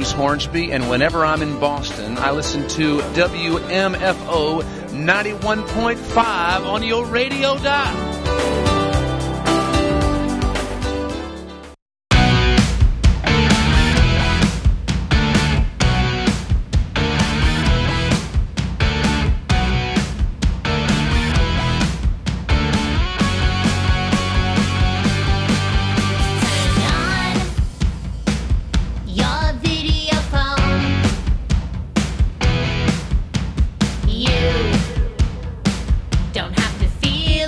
James Hornsby, and whenever I'm in Boston, I listen to WMFO 91.5 on your radio dial. Don't have to feel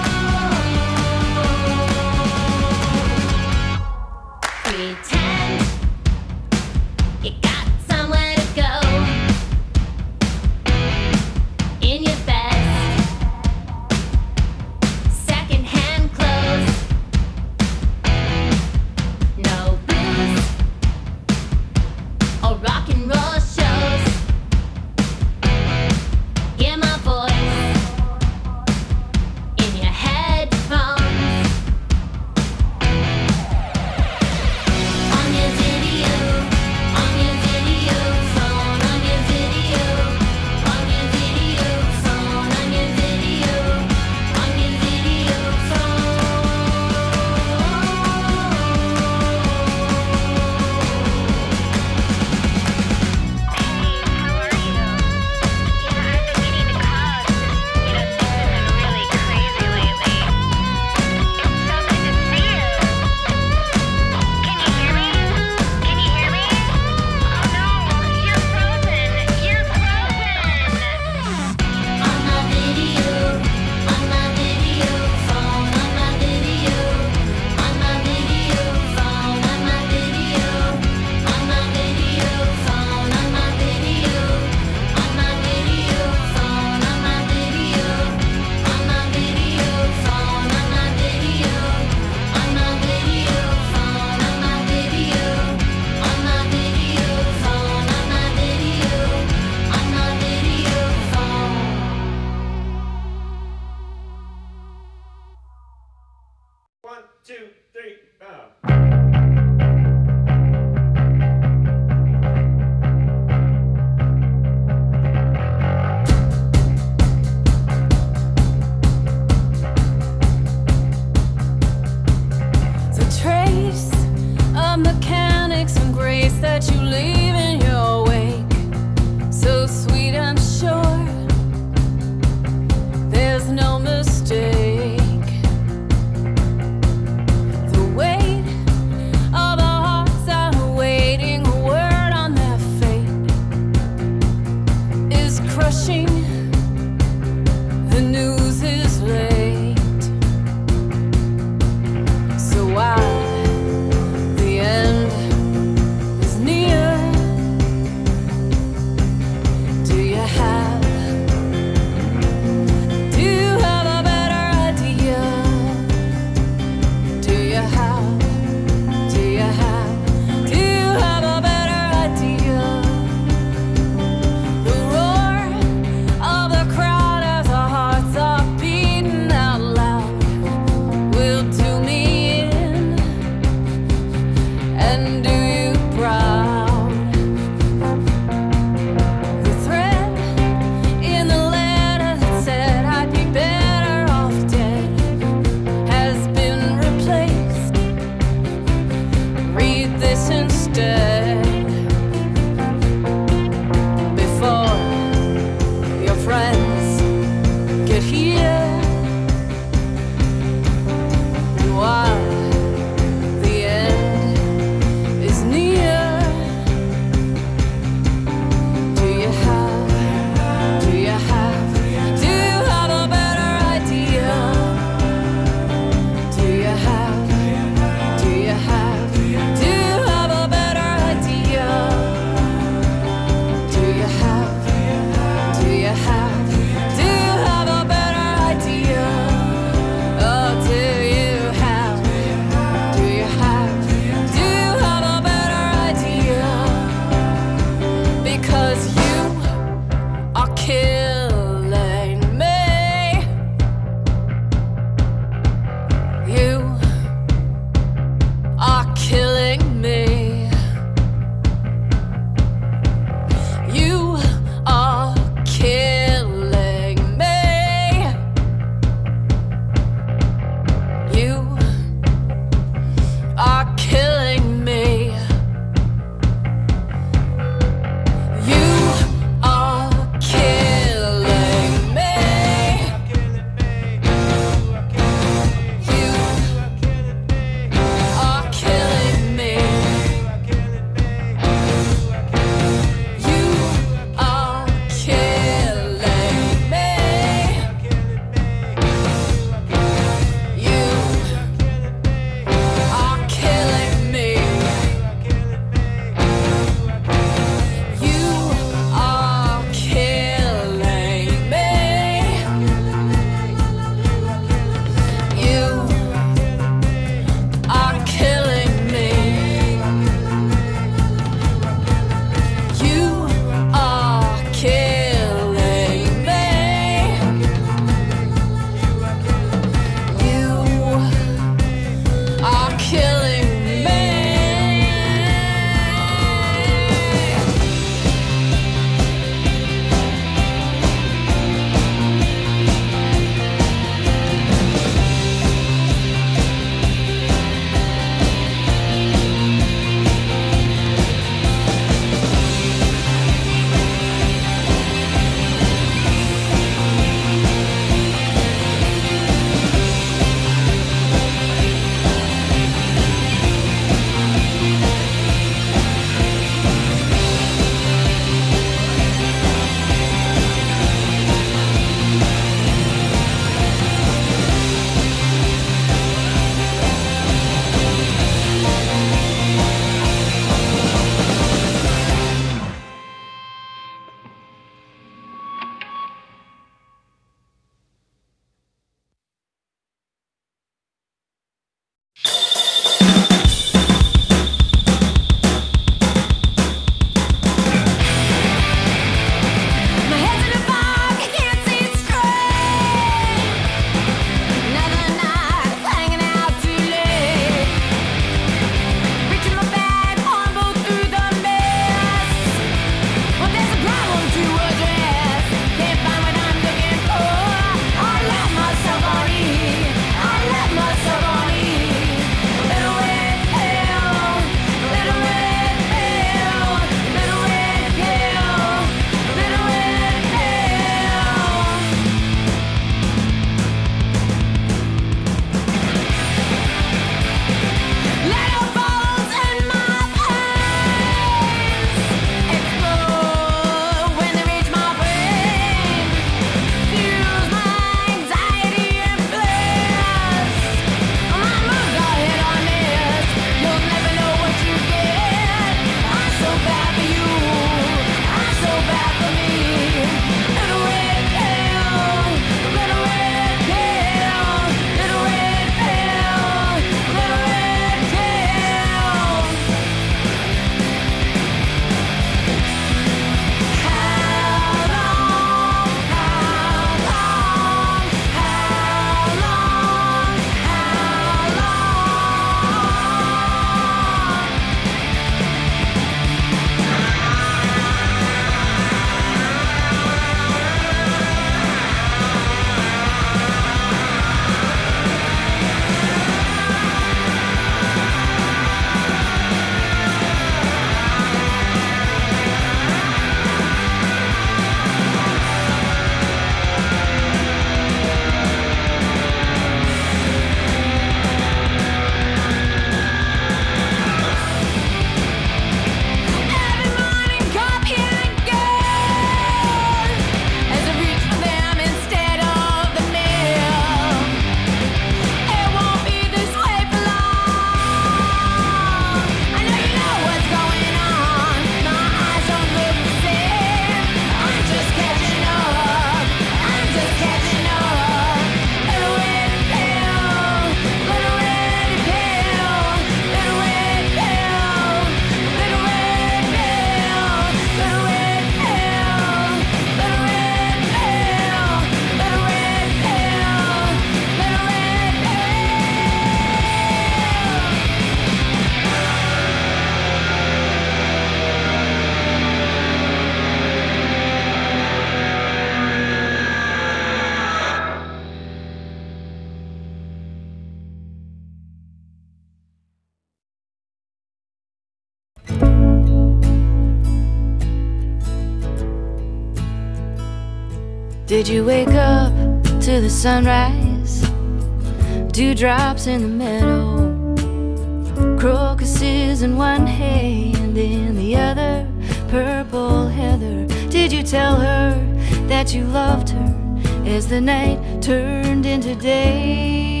Did you wake up to the sunrise? Dewdrops in the meadow, crocuses in one hand, in the other purple heather. Did you tell her that you loved her as the night turned into day?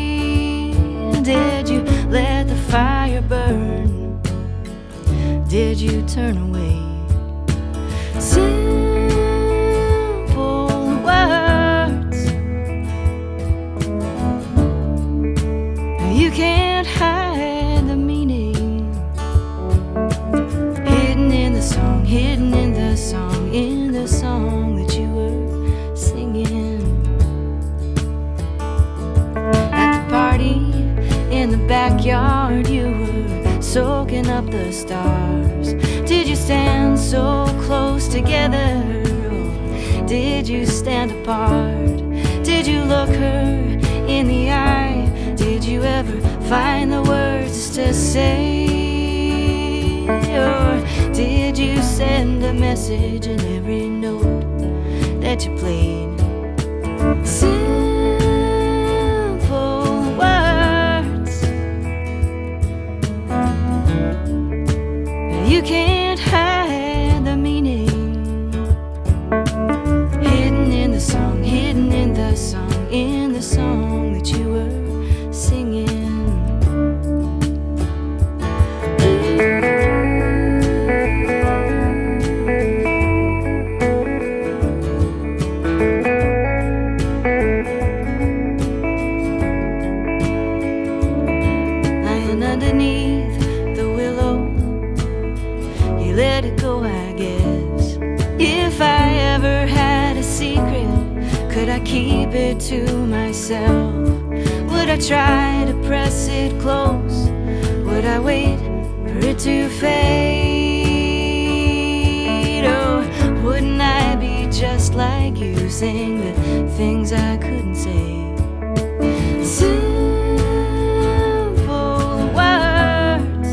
Did you let the fire burn? Did you turn away? Simple words, you can't hide the meaning, hidden in the song, hidden in the song, in the song that you were singing. At the party in the backyard, you were soaking up the stars. Did you stand so close together, or did you stand apart? Did you look her in the eye? Did you ever find the words to say? Or did you send a message in every note that you played? Simple words, you can't hide the meaning, hidden in the song, hidden in the song, in the song that you were singing. Lying underneath the willow, you let it go, I guess. If I ever had a secret, could I keep it to myself? Would I try to press it close? Would I wait for it to fade? Or wouldn't I be just like you, saying the things I couldn't say? Simple words,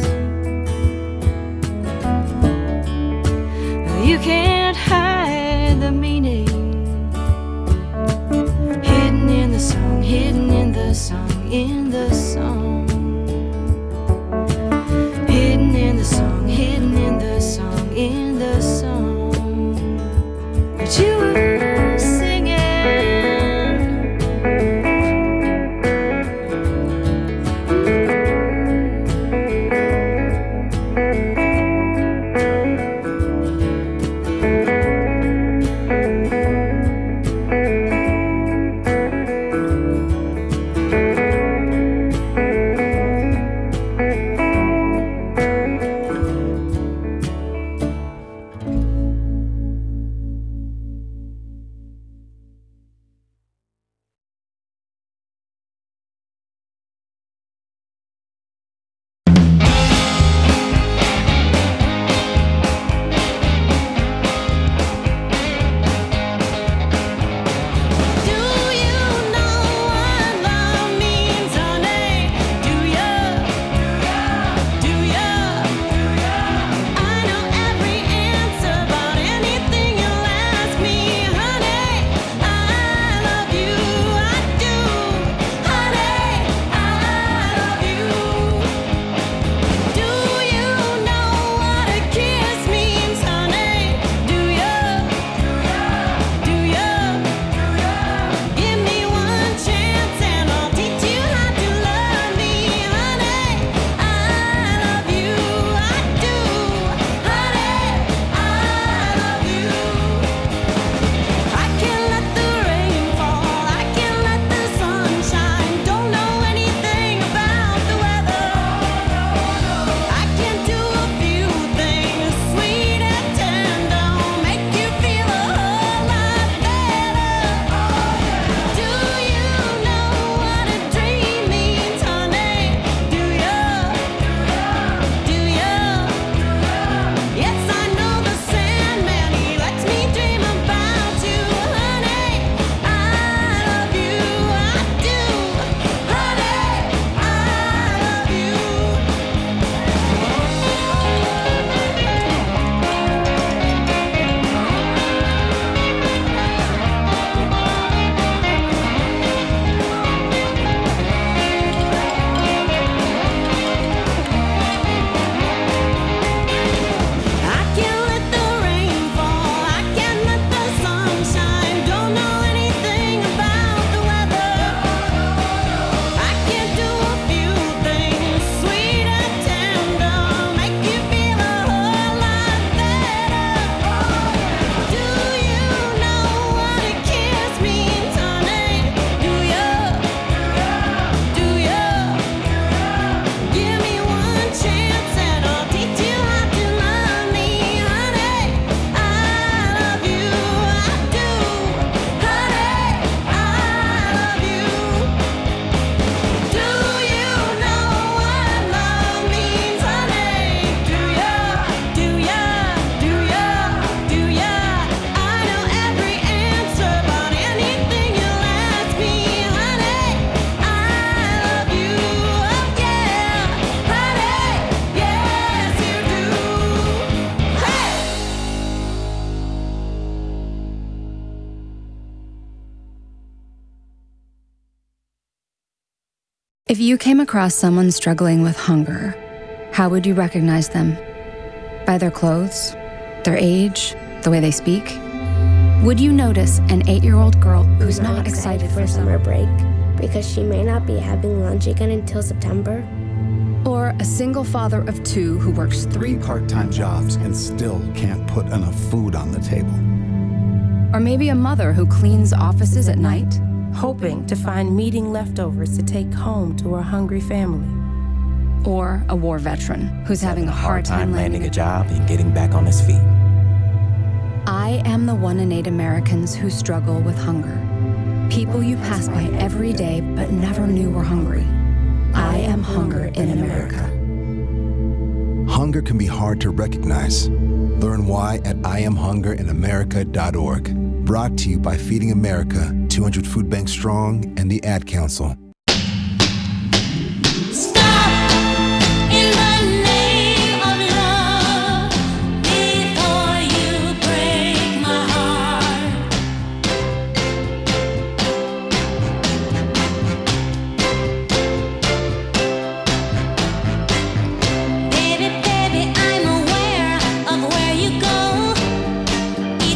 you can't hide the meaning, hidden in the song, hidden in the song, in the song, hidden in the song, hidden in the song, in the song that you were singing. If you came across someone struggling with hunger, how would you recognize them? By their clothes, their age, the way they speak? Would you notice an 8-year-old girl who's not excited for summer break because she may not be having lunch again until September? Or a single father of 2 who works 3 part-time jobs and still can't put enough food on the table? Or maybe a mother who cleans offices at night, hoping to find meeting leftovers to take home to her hungry family. Or a war veteran who's having a hard time landing a job and getting back on his feet. I am the 1 in 8 Americans who struggle with hunger. People you pass by every day but never knew were hungry. I am hunger in America. Hunger can be hard to recognize. Learn why at IamHungerInAmerica.org. Brought to you by Feeding America, 200 Food Banks Strong, and the Ad Council.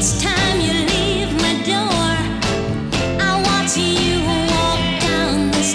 You walk down the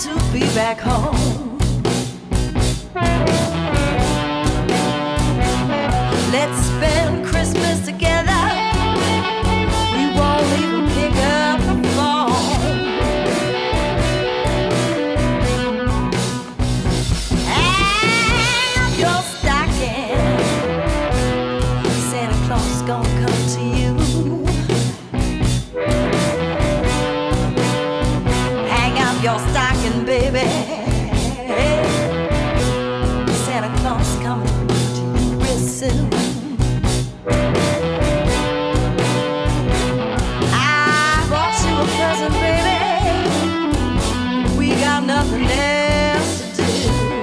to be back home. Let's spend Christmas together. We won't even pick up the phone. Hang up your stocking. Santa Claus is gonna come to you. Hang up your stocking, baby. Santa Claus is coming to you real soon. I brought you a present, baby. We got nothing else to do.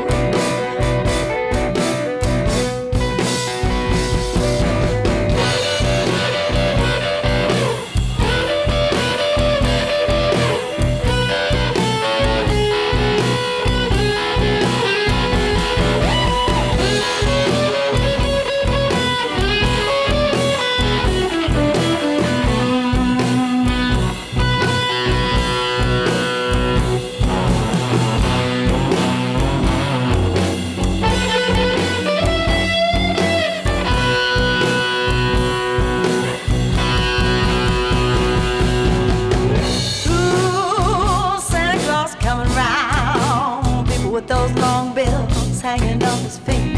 With those long bills hanging off his feet.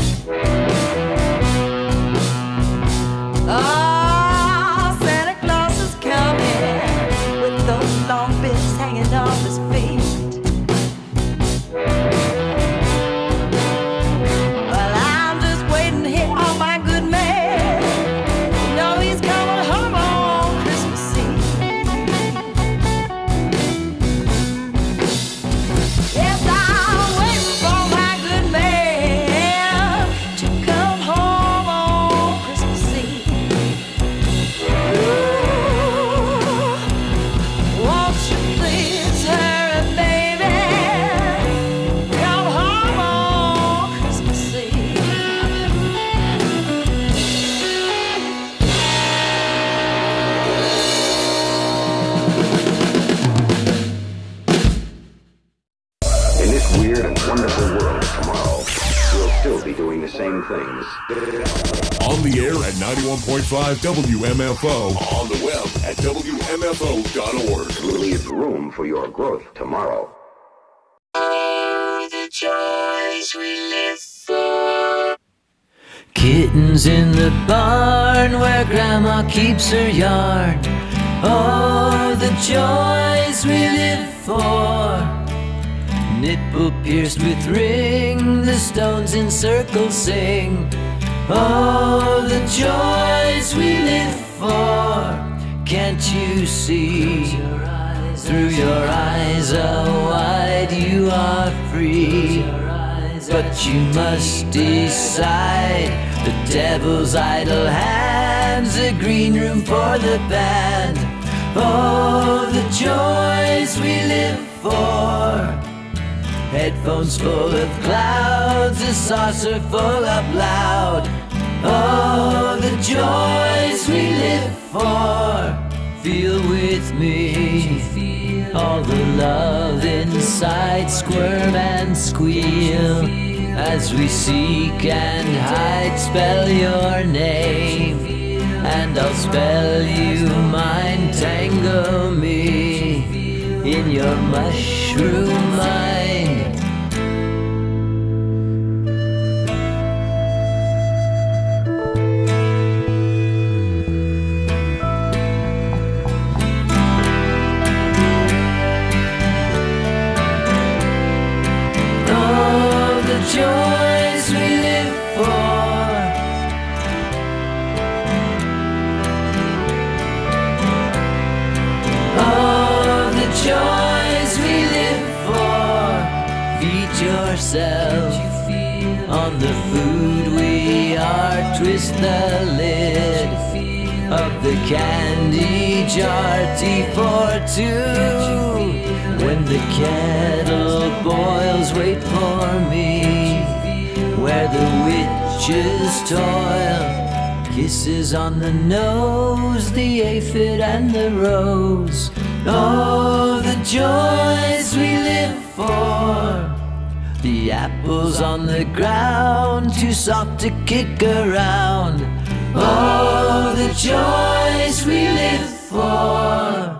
Oh, Santa Claus is coming with those long bills hanging off his feet. Well, I'm just waiting here on my good man. You know he's coming home on Christmas Eve. Yes, I'm waiting for my good man to come home on Christmas Eve. Ooh, won't you please hurry, baby? Come home on Christmas Eve. In this weird and wonderful world tomorrow, we'll still be doing the same things. On the air at 91.5 WMFO. On the web at WMFO.org. Leave room for your growth tomorrow. The joys we live for. Kittens in the barn where Grandma keeps her yarn. Oh, the joys we live for. Nipple pierced with ring, the stones in circles sing. Oh, the joys we live for. Can't you see? Through your eyes, oh, wide you are free. But you must decide. The devil's idle hands, the green room for the band. Oh, the joys we live for. Headphones full of clouds, a saucer full up loud. Oh, the joys we live for. Feel with me all the love inside, squirm and squeal. As we seek and hide, spell your name, and I'll spell you mine. Tangle me in your mushroom mind. Joys we live for. Oh, the joys we live for. Feed yourself on the food we are. Twist the lid of the candy jar. Tea for two. When the kettle boils, wait for me. Where the witches toil, kisses on the nose, the aphid and the rose. Oh, the joys we live for. The apples on the ground, too soft to kick around. Oh, the joys we live for.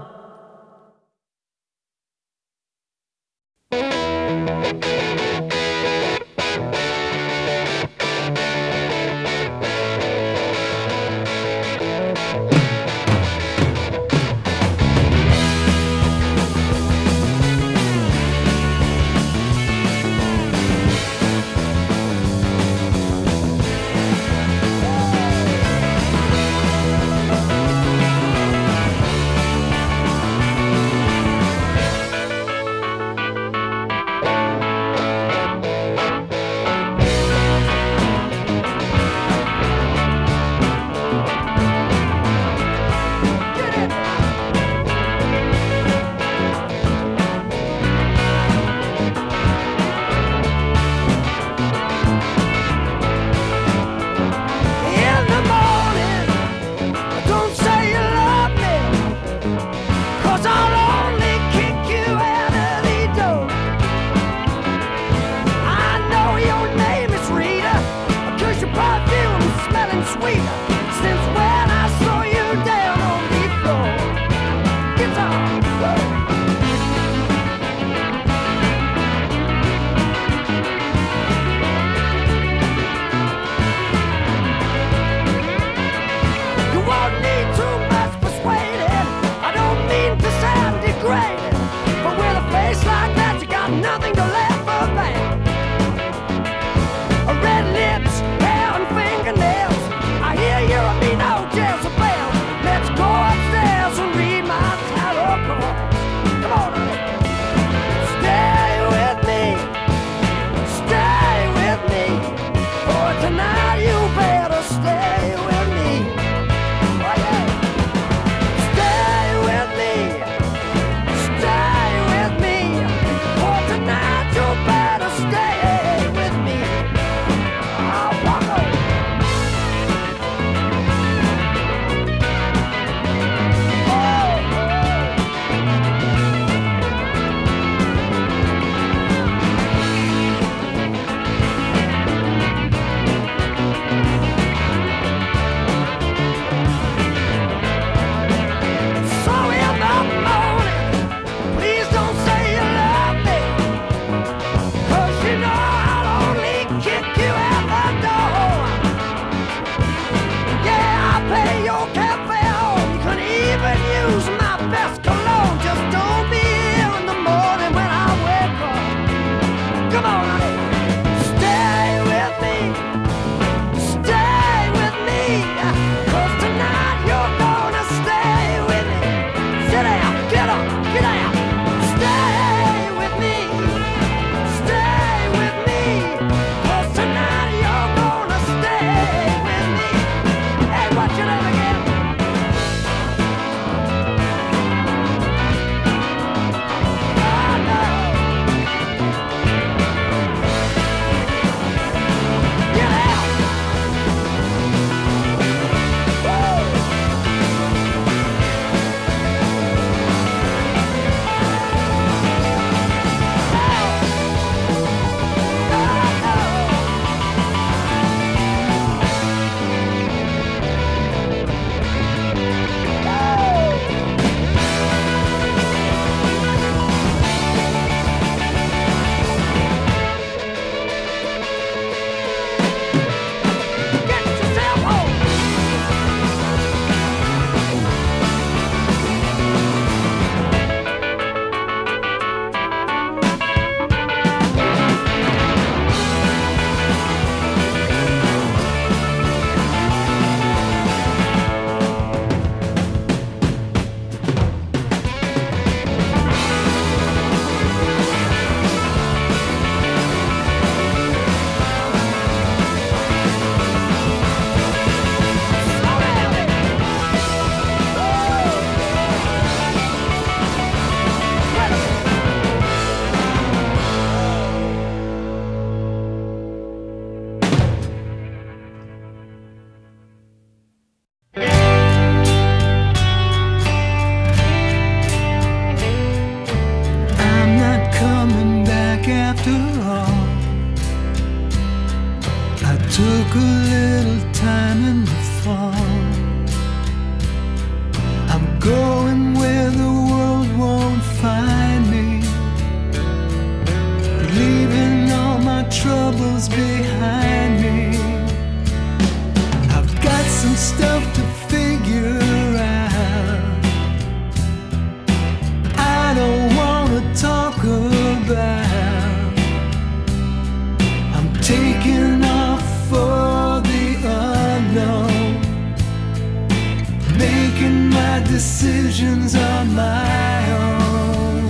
decisions on my own.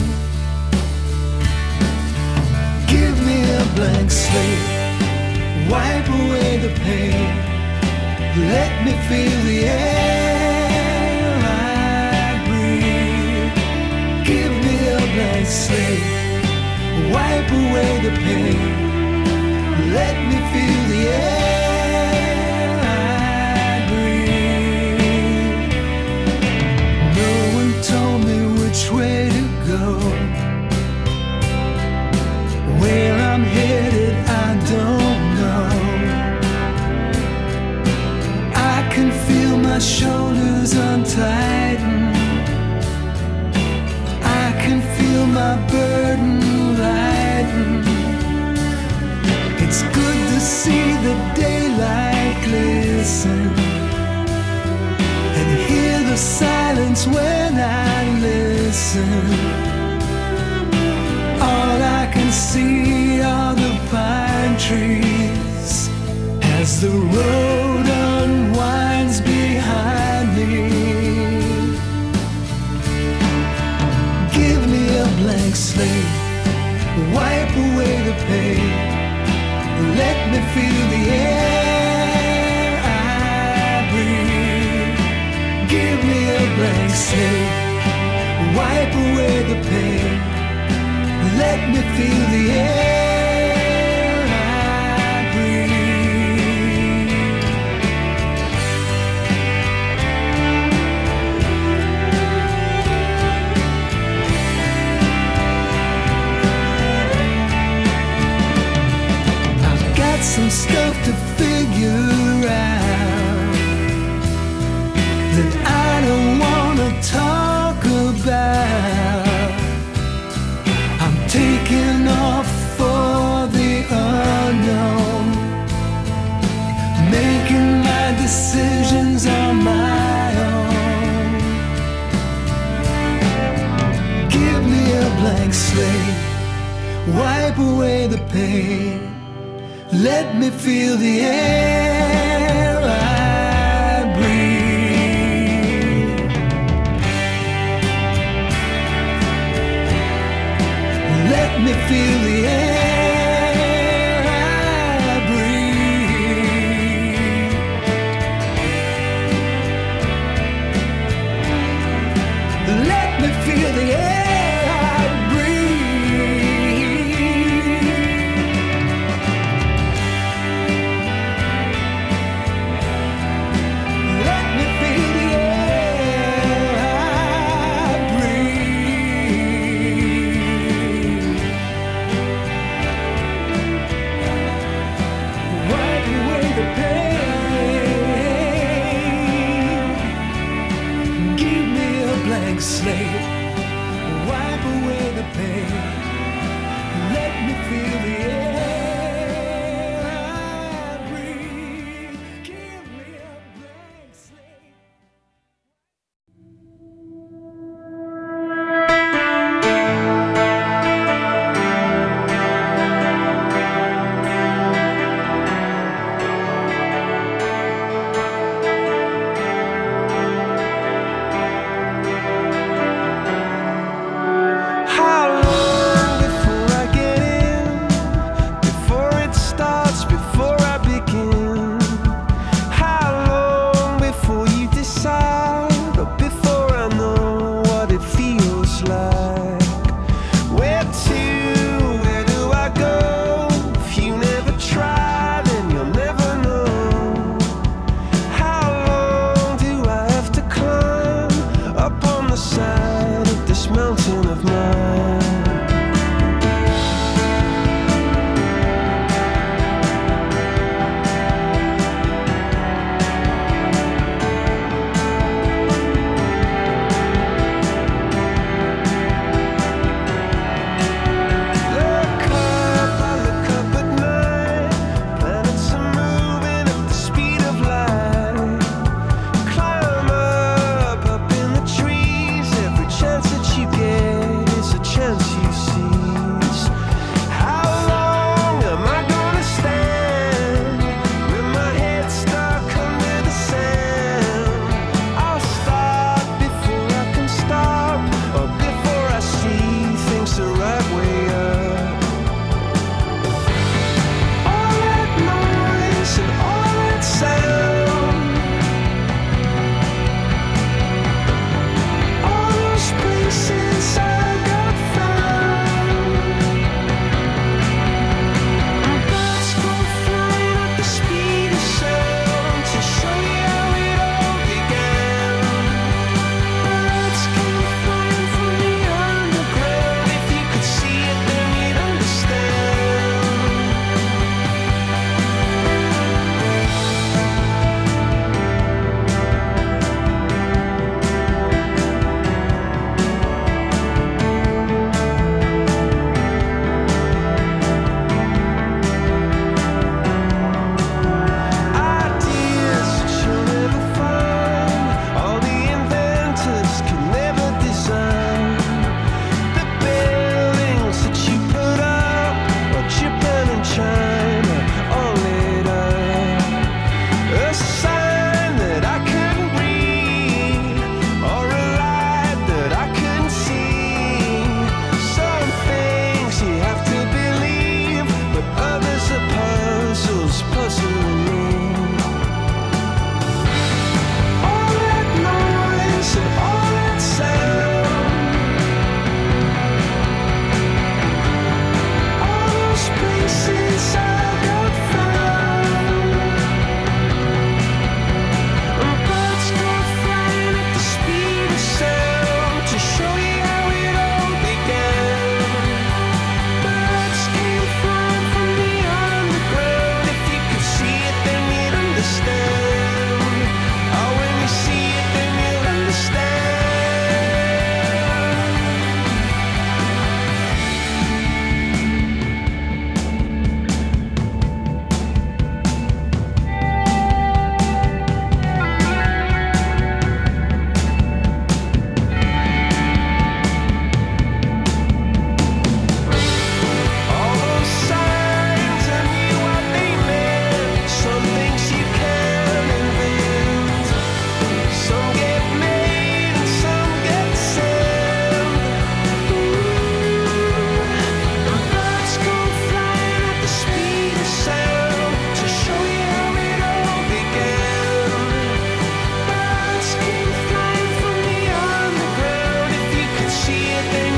Give me a blank slate, wipe away the pain, let me feel the air I breathe. Give me a blank slate, wipe away the pain, let me feel the air I breathe. No one told me which way to go, where I'm headed I don't know. I can feel my shoulders untighten, I can feel my burden lighten. It's good to see the daylight glisten and hear the silence when I listen. All I can see are the pine trees as the road unwinds behind me. Give me a blank slate, wipe away the pain, let me feel the air I breathe. Give me a blank slate, wipe away the pain, let me feel the air I breathe. I've got some stuff to figure out that I don't wanna talk about. I'm taking off for the unknown, making my decisions on my own. Give me a blank slate, wipe away the pain, let me feel the air I breathe. Let me feel the air I breathe. Let me feel the air I breathe. Let me feel the air I breathe. Wipe away the pain. Give me a blank slate, wipe away the pain, let me feel the air I breathe. Give me a blank slate. How long before I get in? Before it starts, before I begin? How long before you decide? Or before I know what it feels like? Where to? Where do I go? If you never try, then you'll never know. How long do I have to climb up on the side of this mountain